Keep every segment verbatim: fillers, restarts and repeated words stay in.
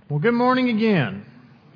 Well, good morning again.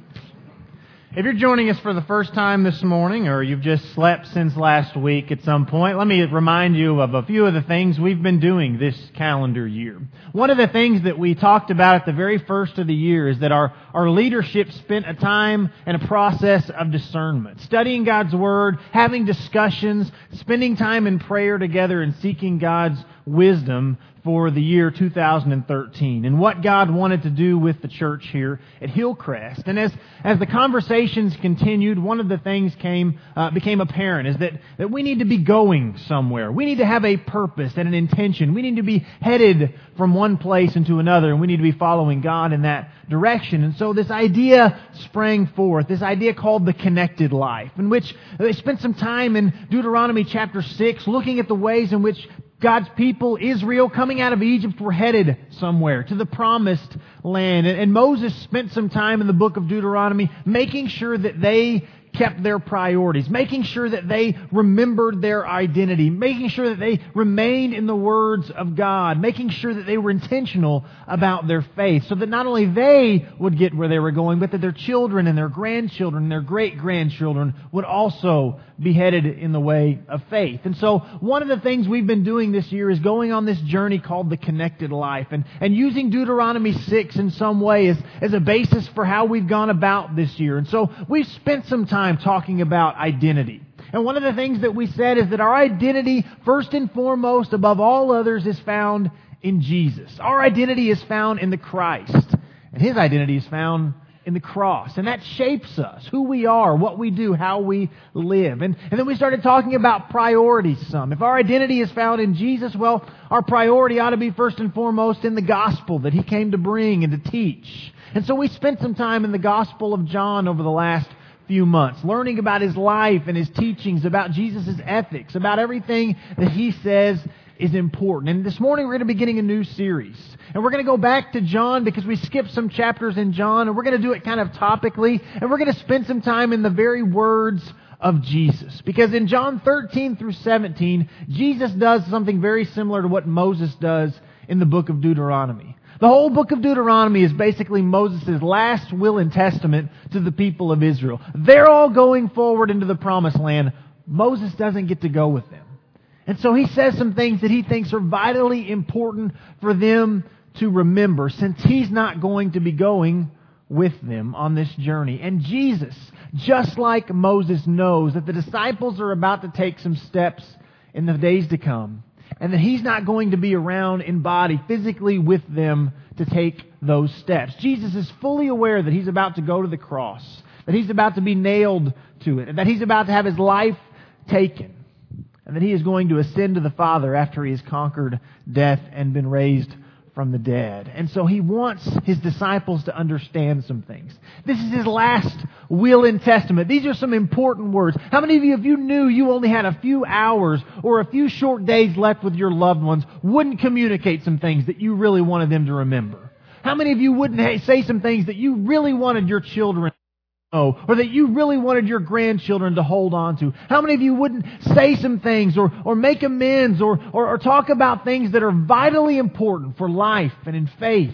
If you're joining us for the first time this morning, or you've just slept since last week at some point, let me remind you of a few of the things we've been doing this calendar year. One of the things that we talked about at the very first of the year is that our, our leadership spent a time and a process of discernment, studying God's Word, having discussions, spending time in prayer together, and seeking God's wisdom for the year two thousand thirteen and what God wanted to do with the church here at Hillcrest. And as as the conversations continued, one of the things came uh, became apparent is that, that we need to be going somewhere. We need to have a purpose and an intention. We need to be headed from one place into another, and we need to be following God in that direction. And so this idea sprang forth, this idea called the connected life, in which they spent some time in Deuteronomy chapter six looking at the ways in which God's people, Israel, coming out of Egypt, were headed somewhere, to the promised land. And, and Moses spent some time in the book of Deuteronomy making sure that they kept their priorities, making sure that they remembered their identity, making sure that they remained in the words of God, making sure that they were intentional about their faith, so that not only they would get where they were going, but that their children and their grandchildren and their great-grandchildren would also be headed in the way of faith. And so one of the things we've been doing this year is going on this journey called the connected life, and, and using Deuteronomy six in some way as, as a basis for how we've gone about this year. And so we've spent some time talking about identity. And one of the things that we said is that our identity, first and foremost, above all others, is found in Jesus. Our identity is found in the Christ. And His identity is found in the cross. And that shapes us, who we are, what we do, how we live. And, and then we started talking about priorities some. If our identity is found in Jesus, well, our priority ought to be first and foremost in the gospel that He came to bring and to teach. And so we spent some time in the Gospel of John over the last few months, learning about His life and His teachings, about Jesus' ethics, about everything that He says is important. And this morning we're going to be beginning a new series. And we're going to go back to John because we skipped some chapters in John, and we're going to do it kind of topically, and we're going to spend some time in the very words of Jesus. Because in John thirteen through seventeen, Jesus does something very similar to what Moses does in the book of Deuteronomy. The whole book of Deuteronomy is basically Moses' last will and testament to the people of Israel. They're all going forward into the promised land. Moses doesn't get to go with them. And so he says some things that he thinks are vitally important for them to remember, since he's not going to be going with them on this journey. And Jesus, just like Moses, knows that the disciples are about to take some steps in the days to come, and that He's not going to be around in body, physically with them to take those steps. Jesus is fully aware that He's about to go to the cross, that He's about to be nailed to it, and that He's about to have His life taken, and that He is going to ascend to the Father after He has conquered death and been raised from the dead. And so He wants His disciples to understand some things. This is His last will and testament. These are some important words. How many of you, if you knew you only had a few hours or a few short days left with your loved ones, wouldn't communicate some things that you really wanted them to remember? How many of you wouldn't say some things that you really wanted your children know, or that you really wanted your grandchildren to hold on to? How many of you wouldn't say some things or, or make amends or, or, or talk about things that are vitally important for life and in faith?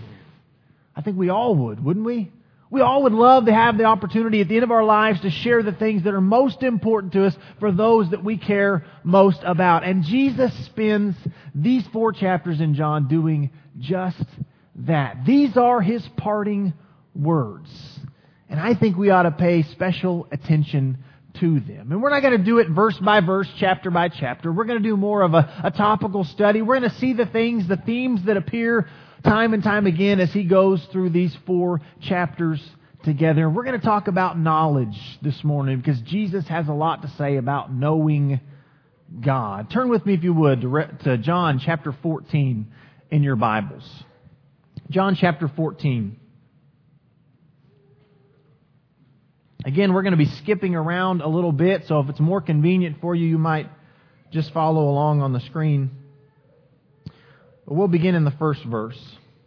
I think we all would, wouldn't we? We all would love to have the opportunity at the end of our lives to share the things that are most important to us for those that we care most about. And Jesus spends these four chapters in John doing just that. These are His parting words. And I think we ought to pay special attention to them. And we're not going to do it verse by verse, chapter by chapter. We're going to do more of a, a topical study. We're going to see the things, the themes that appear time and time again as He goes through these four chapters together. We're going to talk about knowledge this morning because Jesus has a lot to say about knowing God. Turn with me, if you would, to, to John chapter fourteen in your Bibles. John chapter fourteen. Again, we're going to be skipping around a little bit, so if it's more convenient for you, you might just follow along on the screen. But we'll begin in the first verse.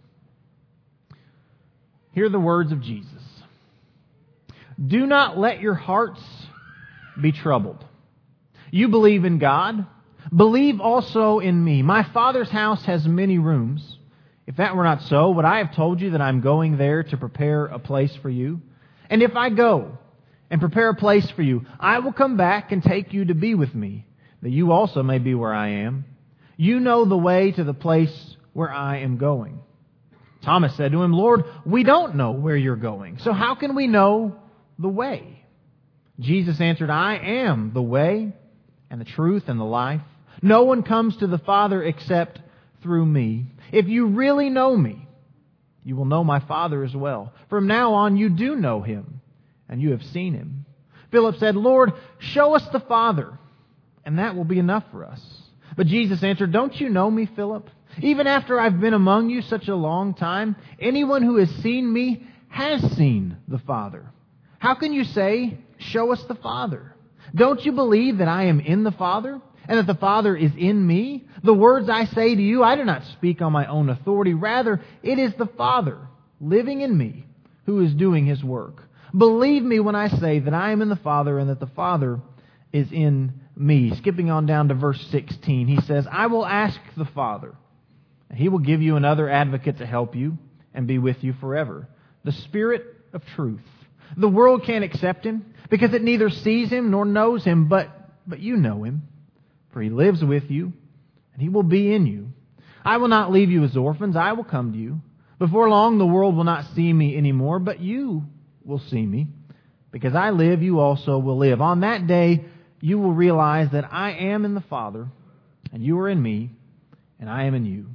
Hear the words of Jesus. Do not let your hearts be troubled. You believe in God. Believe also in me. My Father's house has many rooms. If that were not so, would I have told you that I'm going there to prepare a place for you? And if I go and prepare a place for you, I will come back and take you to be with me, that you also may be where I am. You know the way to the place where I am going." Thomas said to him, "Lord, we don't know where you're going, so how can we know the way?" Jesus answered, "I am the way and the truth and the life. No one comes to the Father except through me. If you really know me, you will know my Father as well. From now on you do know him, and you have seen him." Philip said, "Lord, show us the Father, and that will be enough for us." But Jesus answered, "Don't you know me, Philip? Even after I've been among you such a long time, anyone who has seen me has seen the Father. How can you say, 'Show us the Father'? Don't you believe that I am in the Father, and that the Father is in me? The words I say to you, I do not speak on my own authority. Rather, it is the Father living in me who is doing his work. Believe me when I say that I am in the Father and that the Father is in me." Skipping on down to verse sixteen, he says, "I will ask the Father, and he will give you another advocate to help you and be with you forever, the Spirit of truth. The world can't accept him because it neither sees him nor knows him, but, but you know him, for he lives with you and he will be in you. I will not leave you as orphans. I will come to you. Before long, the world will not see me anymore, but you will see me. Because I live, you also will live. On that day, you will realize that I am in the Father, and you are in me, and I am in you."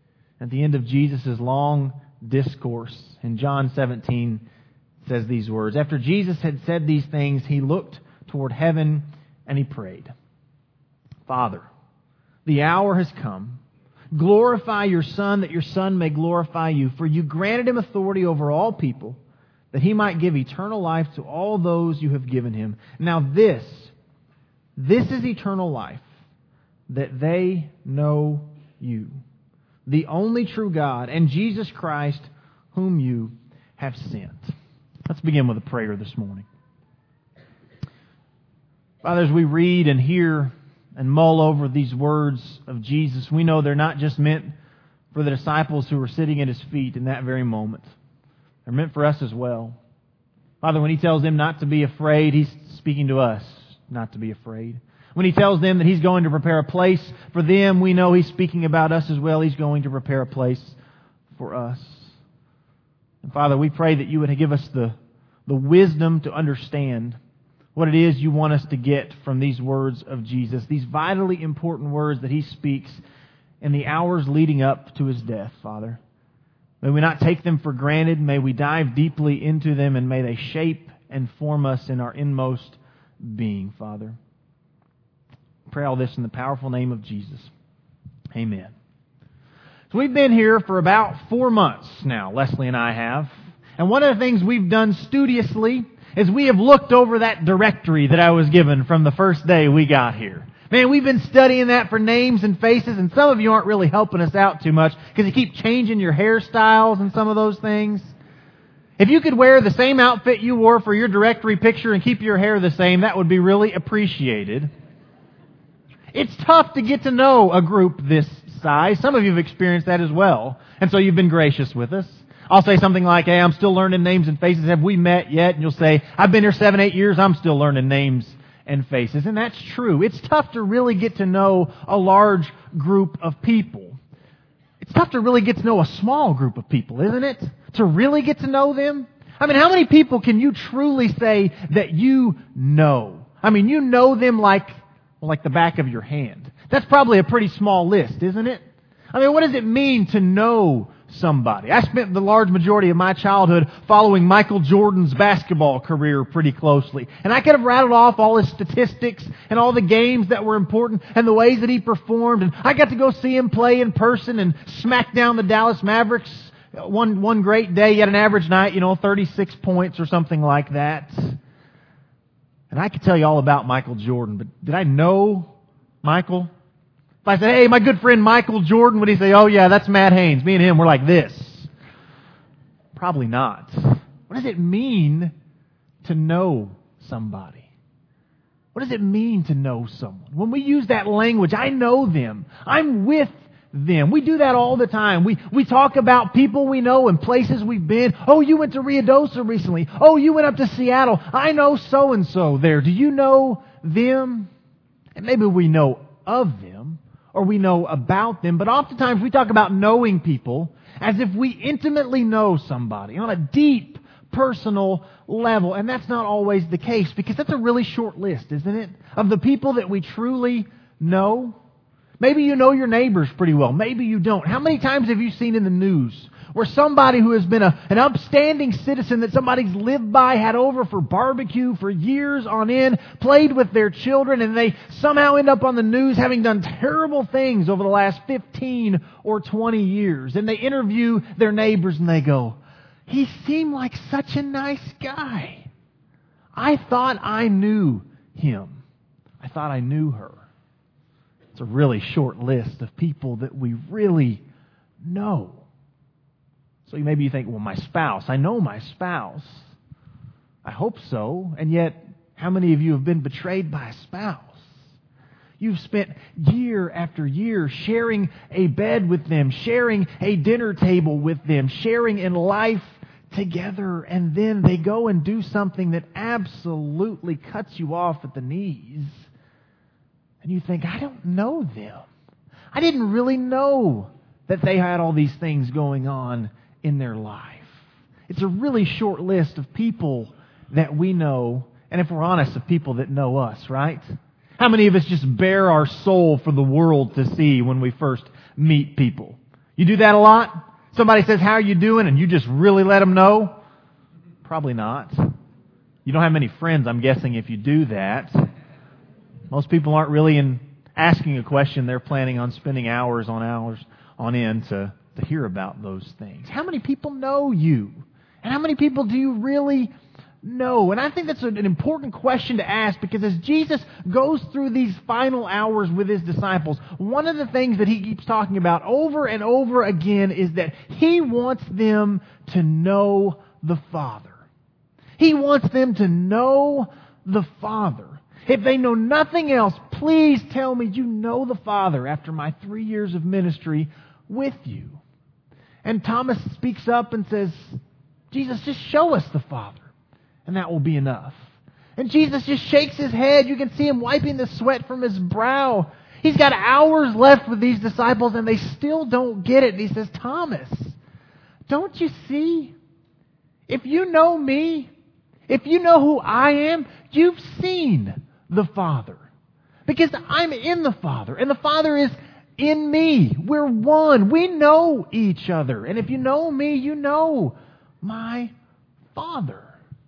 At the end of Jesus' long discourse in John seventeen, it says these words, "After Jesus had said these things, he looked toward heaven and he prayed, 'Father, the hour has come. Glorify your Son, that your Son may glorify you. For you granted him authority over all people, that he might give eternal life to all those you have given him. Now this, this is eternal life, that they know you, the only true God, and Jesus Christ, whom you have sent." Let's begin with a prayer this morning. Father, as we read and hear and mull over these words of Jesus, we know they're not just meant for the disciples who were sitting at his feet in that very moment. They're meant for us as well. Father, when he tells them not to be afraid, he's speaking to us not to be afraid. When he tells them that he's going to prepare a place for them, we know he's speaking about us as well. He's going to prepare a place for us. And Father, we pray that you would give us the, the wisdom to understand what it is you want us to get from these words of Jesus, these vitally important words that he speaks in the hours leading up to his death, Father. May we not take them for granted. May we dive deeply into them, and may they shape and form us in our inmost being, Father. I pray all this in the powerful name of Jesus. Amen. So we've been here for about four months now, Leslie and I have. And one of the things we've done studiously is we have looked over that directory that I was given from the first day we got here. Man, we've been studying that for names and faces, and some of you aren't really helping us out too much because you keep changing your hairstyles and some of those things. If you could wear the same outfit you wore for your directory picture and keep your hair the same, that would be really appreciated. It's tough to get to know a group this size. Some of you have experienced that as well, and so you've been gracious with us. I'll say something like, "Hey, I'm still learning names and faces. Have we met yet?" And you'll say, "I've been here seven, eight years. I'm still learning names and faces." And that's true. It's tough to really get to know a large group of people. It's tough to really get to know a small group of people, isn't it? To really get to know them. I mean, how many people can you truly say that you know? I mean, you know them like, like the back of your hand. That's probably a pretty small list, isn't it? I mean, what does it mean to know somebody? I spent the large majority of my childhood following Michael Jordan's basketball career pretty closely. And I could have rattled off all his statistics and all the games that were important and the ways that he performed. And I got to go see him play in person and smack down the Dallas Mavericks one, one great day. He had an average night, you know, thirty-six points or something like that. And I could tell you all about Michael Jordan, but did I know Michael? If I said, "Hey, my good friend Michael Jordan," would he say, "Oh yeah, that's Matt Haynes. Me and him, we're like this"? Probably not. What does it mean to know somebody? What does it mean to know someone? When we use that language, I know them. I'm with them. We do that all the time. We we talk about people we know and places we've been. Oh, you went to Ruidoso recently. Oh, you went up to Seattle. I know so-and-so there. Do you know them? And maybe we know of them or we know about them, but oftentimes we talk about knowing people as if we intimately know somebody on a deep, personal level. And that's not always the case, because that's a really short list, isn't it? Of the people that we truly know. Maybe you know your neighbors pretty well. Maybe you don't. How many times have you seen in the news where somebody who has been a, an upstanding citizen that somebody's lived by, had over for barbecue for years on end, played with their children, and they somehow end up on the news having done terrible things over the last fifteen or twenty years. And they interview their neighbors and they go, "He seemed like such a nice guy. I thought I knew him. I thought I knew her." It's a really short list of people that we really know. So maybe you think, well, my spouse, I know my spouse. I hope so. And yet, how many of you have been betrayed by a spouse? You've spent year after year sharing a bed with them, sharing a dinner table with them, sharing in life together, and then they go and do something that absolutely cuts you off at the knees. And you think, I don't know them. I didn't really know that they had all these things going on in their life. It's a really short list of people that we know, and if we're honest, of people that know us, right? How many of us just bare our soul for the world to see when we first meet people? You do that a lot? Somebody says, "How are you doing?" and you just really let them know? Probably not. You don't have many friends, I'm guessing, if you do that. Most people aren't really in asking a question. They're planning on spending hours on hours on end to, to hear about those things. How many people know you? And how many people do you really know? And I think that's an important question to ask, because as Jesus goes through these final hours with His disciples, one of the things that He keeps talking about over and over again is that He wants them to know the Father. He wants them to know the Father. If they know nothing else, please tell me you know the Father after my three years of ministry with you. And Thomas speaks up and says, "Jesus, just show us the Father, and that will be enough." And Jesus just shakes His head. You can see Him wiping the sweat from His brow. He's got hours left with these disciples, and they still don't get it. And He says, "Thomas, don't you see? If you know me, if you know who I am, you've seen the Father. Because I'm in the Father, and the Father is in me. We're one. We know each other. And if you know me, you know my Father."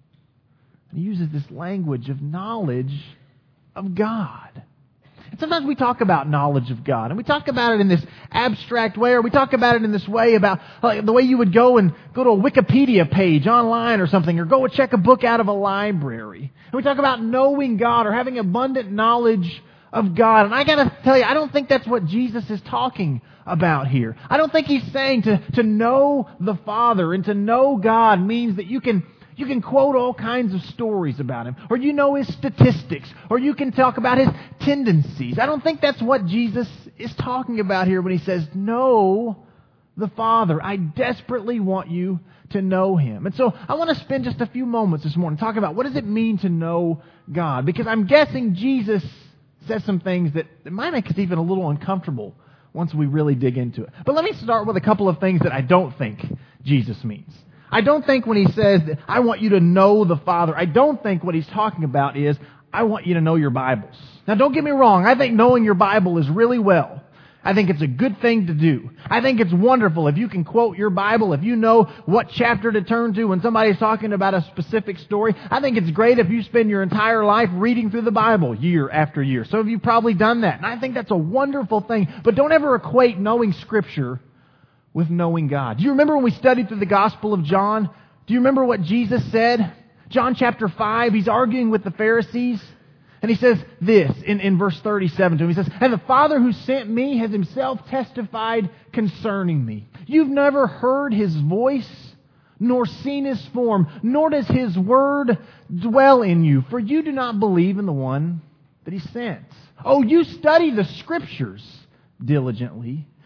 And He uses this language of knowledge of God. And sometimes we talk about knowledge of God, and we talk about it in this abstract way, or we talk about it in this way about like, the way you would go and go to a Wikipedia page online or something, or go and check a book out of a library. And we talk about knowing God or having abundant knowledge of God. And I got to tell you, I don't think that's what Jesus is talking about here. I don't think He's saying to, to know the Father and to know God means that you can You can quote all kinds of stories about Him, or you know His statistics, or you can talk about His tendencies. I don't think that's what Jesus is talking about here when He says, know the Father. I desperately want you to know Him. And so I want to spend just a few moments this morning talking about what does it mean to know God? Because I'm guessing Jesus says some things that, that might make us even a little uncomfortable once we really dig into it. But let me start with a couple of things that I don't think Jesus means. I don't think when He says that I want you to know the Father, I don't think what He's talking about is I want you to know your Bibles. Now don't get me wrong, I think knowing your Bible is really well. I think it's a good thing to do. I think it's wonderful if you can quote your Bible, if you know what chapter to turn to when somebody's talking about a specific story. I think it's great if you spend your entire life reading through the Bible year after year. Some of you probably done that, and I think that's a wonderful thing. But don't ever equate knowing Scripture with knowing God. Do you remember when we studied through the Gospel of John? Do you remember what Jesus said? John chapter five, He's arguing with the Pharisees. And He says this in, in verse thirty-seven to him. He says, "And the Father who sent me has Himself testified concerning me. You've never heard His voice, nor seen His form, nor does His word dwell in you. For you do not believe in the one that He sent. Oh, you study the Scriptures diligently,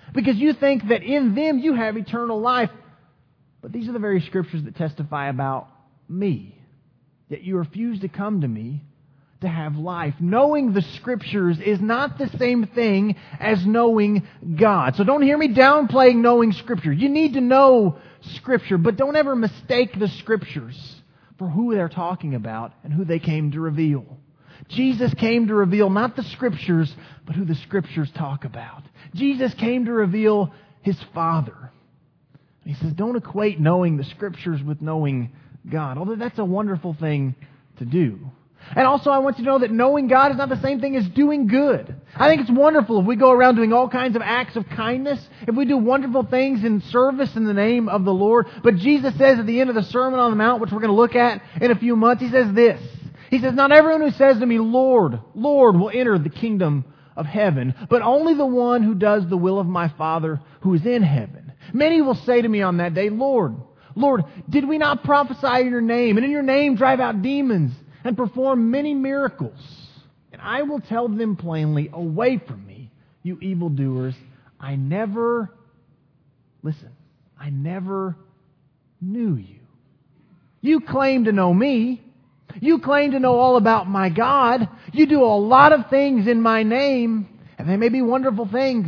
because you think that in them you have eternal life. But these are the very Scriptures that testify about me. Yet you refuse to come to me to have life. Knowing the Scriptures is not the same thing as knowing God. So don't hear me downplaying knowing Scripture. You need to know Scripture, but don't ever mistake the Scriptures for who they're talking about and who they came to reveal. Jesus came to reveal not the Scriptures, but who the Scriptures talk about. Jesus came to reveal His Father. He says, don't equate knowing the Scriptures with knowing God, although that's a wonderful thing to do. And also I want you to know that knowing God is not the same thing as doing good. I think it's wonderful if we go around doing all kinds of acts of kindness, if we do wonderful things in service in the name of the Lord. But Jesus says at the end of the Sermon on the Mount, which we're going to look at in a few months, He says this. He says, not everyone who says to me, Lord, Lord, will enter the kingdom of heaven, but only the one who does the will of my Father who is in heaven. Many will say to me on that day, Lord, Lord, did we not prophesy in your name, and in your name drive out demons, and perform many miracles? And I will tell them plainly, away from me, you evildoers, I never, listen, I never knew you. You claim to know me. You claim to know all about my God. You do a lot of things in my name, and they may be wonderful things,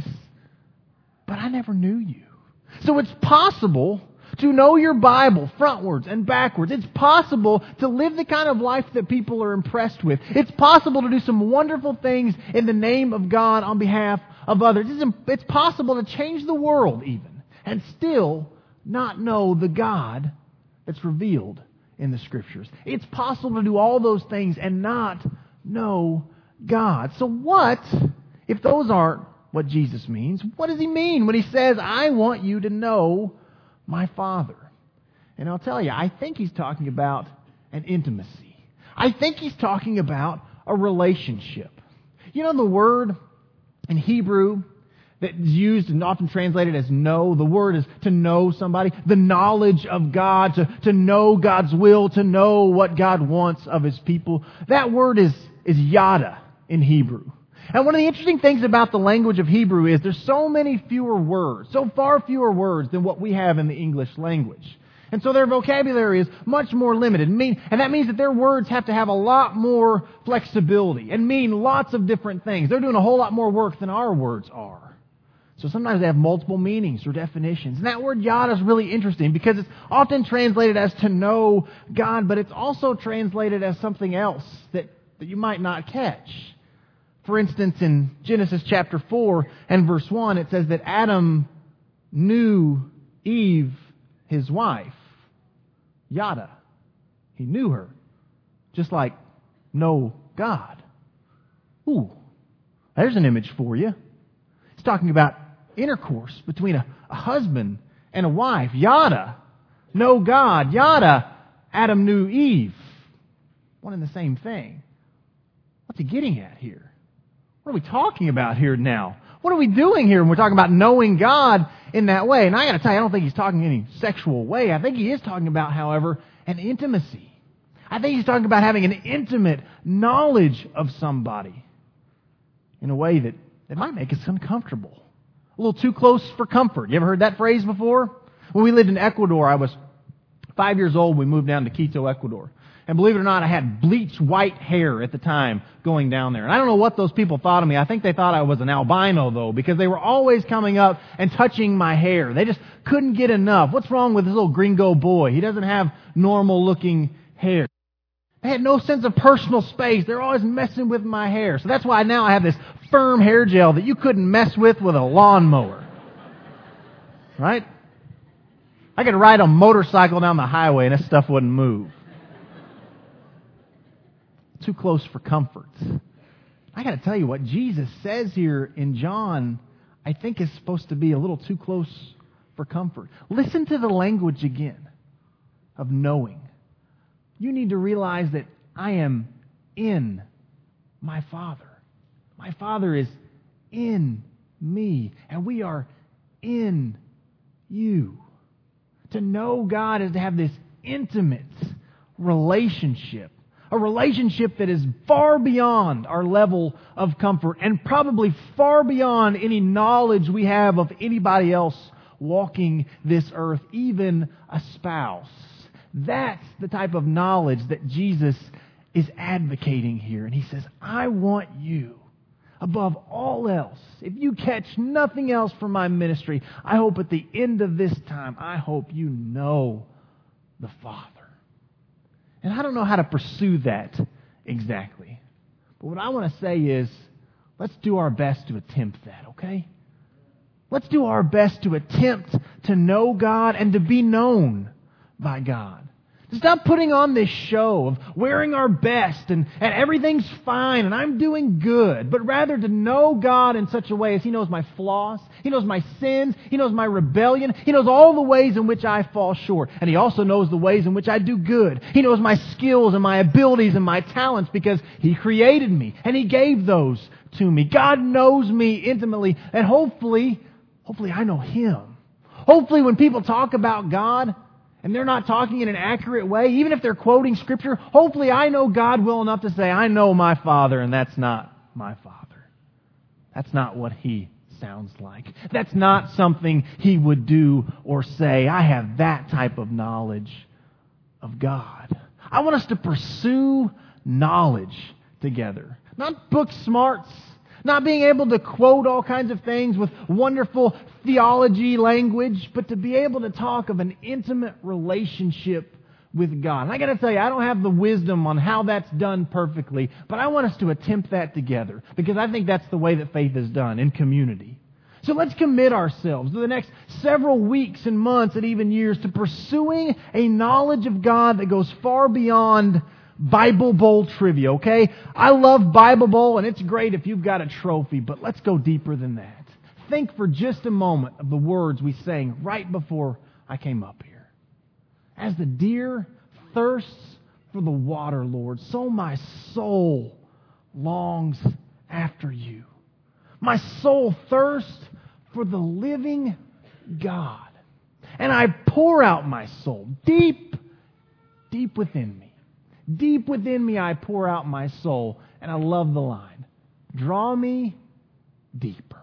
but I never knew you. So it's possible to know your Bible frontwards and backwards. It's possible to live the kind of life that people are impressed with. It's possible to do some wonderful things in the name of God on behalf of others. It's possible to change the world even and still not know the God that's revealed in the Scriptures. It's possible to do all those things and not know God. So what if those aren't what Jesus means? What does He mean when He says, I want you to know my Father? And I'll tell you, I think He's talking about an intimacy. I think He's talking about a relationship. You know the word in Hebrew that is used and often translated as know? The word is to know somebody. The knowledge of God, to, to know God's will, to know what God wants of His people. That word is, is yada in Hebrew. And one of the interesting things about the language of Hebrew is there's so many fewer words, so far fewer words than what we have in the English language. And so their vocabulary is much more limited. And that means that their words have to have a lot more flexibility and mean lots of different things. They're doing a whole lot more work than our words are. So sometimes they have multiple meanings or definitions. And that word yada is really interesting because it's often translated as to know God, but it's also translated as something else that, that you might not catch. For instance, in Genesis chapter four and verse one, it says that Adam knew Eve, his wife. Yada. He knew her. Just like know God. Ooh, there's an image for you. It's talking about intercourse between a, a husband and a wife. Yada. Know God. Yada. Adam knew Eve. One and the same thing. What's he getting at here? What are we talking about here now? What are we doing here when we're talking about knowing God in that way? And I got to tell you, I don't think he's talking in any sexual way. I think he is talking about, however, an intimacy. I think he's talking about having an intimate knowledge of somebody in a way that, that might make us uncomfortable. A little too close for comfort. You ever heard that phrase before? When we lived in Ecuador, I was five years old. We moved down to Quito, Ecuador. And believe it or not, I had bleach white hair at the time going down there. And I don't know what those people thought of me. I think they thought I was an albino, though, because they were always coming up and touching my hair. They just couldn't get enough. What's wrong with this little gringo boy? He doesn't have normal-looking hair. They had no sense of personal space. They're always messing with my hair. So that's why now I have this firm hair gel that you couldn't mess with with a lawnmower. Right? I could ride a motorcycle down the highway and this stuff wouldn't move. Too close for comfort. I got to tell you what Jesus says here in John, I think is supposed to be a little too close for comfort. Listen to the language again of knowing. You need to realize that I am in my Father. My Father is in me, and we are in you. To know God is to have this intimate relationship, A relationship that is far beyond our level of comfort and probably far beyond any knowledge we have of anybody else walking this earth, even a spouse. That's the type of knowledge that Jesus is advocating here. And He says, I want you, above all else, if you catch nothing else from my ministry, I hope at the end of this time, I hope you know the Father. And I don't know how to pursue that exactly. But what I want to say is, let's do our best to attempt that, okay? Let's do our best to attempt to know God and to be known by God. To stop putting on this show of wearing our best and, and everything's fine and I'm doing good, but rather to know God in such a way as He knows my flaws, He knows my sins, He knows my rebellion, He knows all the ways in which I fall short, and He also knows the ways in which I do good. He knows my skills and my abilities and my talents because He created me and He gave those to me. God knows me intimately, and hopefully, hopefully I know Him. Hopefully when people talk about God, and they're not talking in an accurate way, even if they're quoting Scripture, hopefully I know God well enough to say, I know my Father, and that's not my Father. That's not what He sounds like. That's not something He would do or say. I have that type of knowledge of God. I want us to pursue knowledge together. Not book smarts, not being able to quote all kinds of things with wonderful theology language, but to be able to talk of an intimate relationship with God. And I got to tell you, I don't have the wisdom on how that's done perfectly, but I want us to attempt that together because I think that's the way that faith is done, in community. So let's commit ourselves to the next several weeks and months and even years to pursuing a knowledge of God that goes far beyond Bible Bowl trivia, okay? I love Bible Bowl, and it's great if you've got a trophy, but let's go deeper than that. Think for just a moment of the words we sang right before I came up here. As the deer thirsts for the water, Lord, so my soul longs after you. My soul thirsts for the living God. And I pour out my soul deep, deep within me. Deep within me I pour out my soul. And I love the line. Draw me deeper.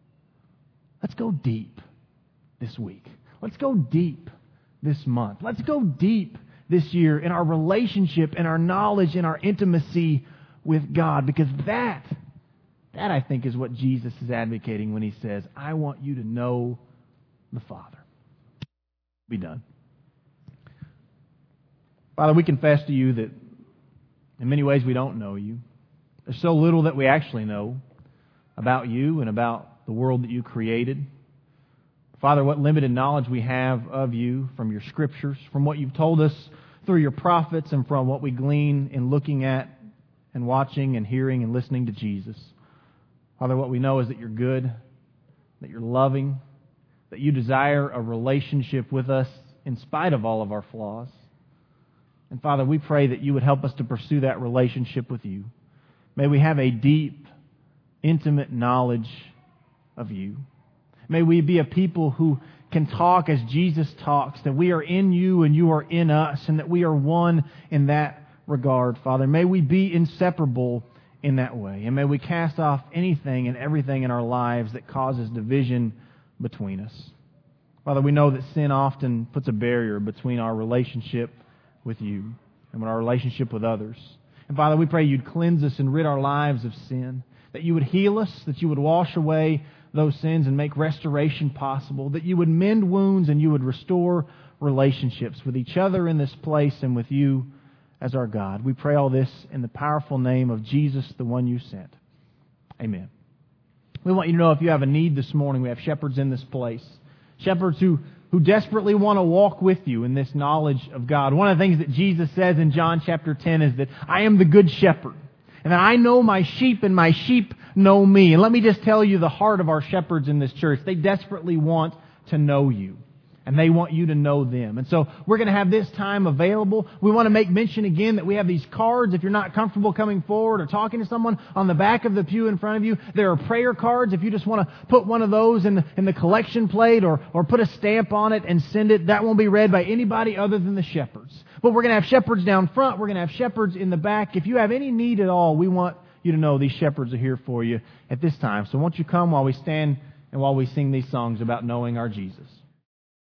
Let's go deep this week. Let's go deep this month. Let's go deep this year in our relationship, in our knowledge, in our intimacy with God. Because that, that I think is what Jesus is advocating when He says, I want you to know the Father. Be done. Father, we confess to you that in many ways we don't know you. There's so little that we actually know about you and about the world that you created. Father, what limited knowledge we have of you from your Scriptures, from what you've told us through your prophets, and from what we glean in looking at and watching and hearing and listening to Jesus. Father, what we know is that you're good, that you're loving, that you desire a relationship with us in spite of all of our flaws. And Father, we pray that you would help us to pursue that relationship with you. May we have a deep, intimate knowledge of you. May we be a people who can talk as Jesus talks, that we are in you and you are in us, and that we are one in that regard, Father. May we be inseparable in that way. And may we cast off anything and everything in our lives that causes division between us. Father, we know that sin often puts a barrier between our relationship with you and our relationship with others. And Father, we pray you'd cleanse us and rid our lives of sin, that you would heal us, that you would wash away those sins and make restoration possible, that you would mend wounds and you would restore relationships with each other in this place and with you as our God. We pray all this in the powerful name of Jesus, the one you sent. Amen. We want you to know if you have a need this morning, we have shepherds in this place. Shepherds who, who desperately want to walk with you in this knowledge of God. One of the things that Jesus says in John chapter ten is that I am the good shepherd, and that I know my sheep and my sheep know me. And let me just tell you the heart of our shepherds in this church. They desperately want to know you. And they want you to know them. And so we're going to have this time available. We want to make mention again that we have these cards. If you're not comfortable coming forward or talking to someone, on the back of the pew in front of you, there are prayer cards. If you just want to put one of those in the, in the collection plate or, or put a stamp on it and send it, that won't be read by anybody other than the shepherds. But we're going to have shepherds down front. We're going to have shepherds in the back. If you have any need at all, we want you to know these shepherds are here for you at this time. So won't you come while we stand and while we sing these songs about knowing our Jesus.